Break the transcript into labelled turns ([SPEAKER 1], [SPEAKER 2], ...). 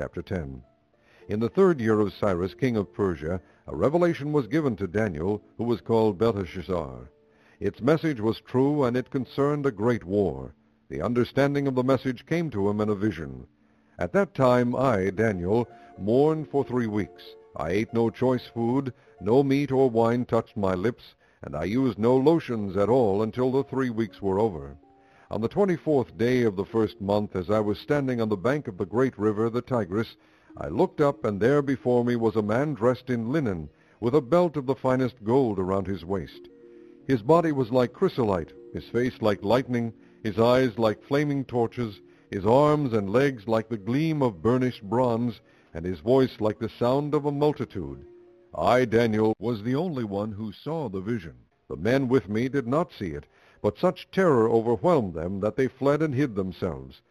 [SPEAKER 1] Chapter 10. In the 3rd year of Cyrus, king of Persia, a revelation was given to Daniel, who was called Belteshazzar. Its message was true, and it concerned a great war. The understanding of the message came to him in a vision. At that time I, Daniel, mourned for 3 weeks. I ate no choice food, no meat or wine touched my lips, and I used no lotions at all until the 3 weeks were over. On the 24th day of the 1st month, as I was standing on the bank of the great river, the Tigris, I looked up, and there before me was a man dressed in linen, with a belt of the finest gold around his waist. His body was like chrysolite, his face like lightning, his eyes like flaming torches, his arms and legs like the gleam of burnished bronze, and his voice like the sound of a multitude. I, Daniel, was the only one who saw the vision. The men with me did not see it, but such terror overwhelmed them that they fled and hid themselves.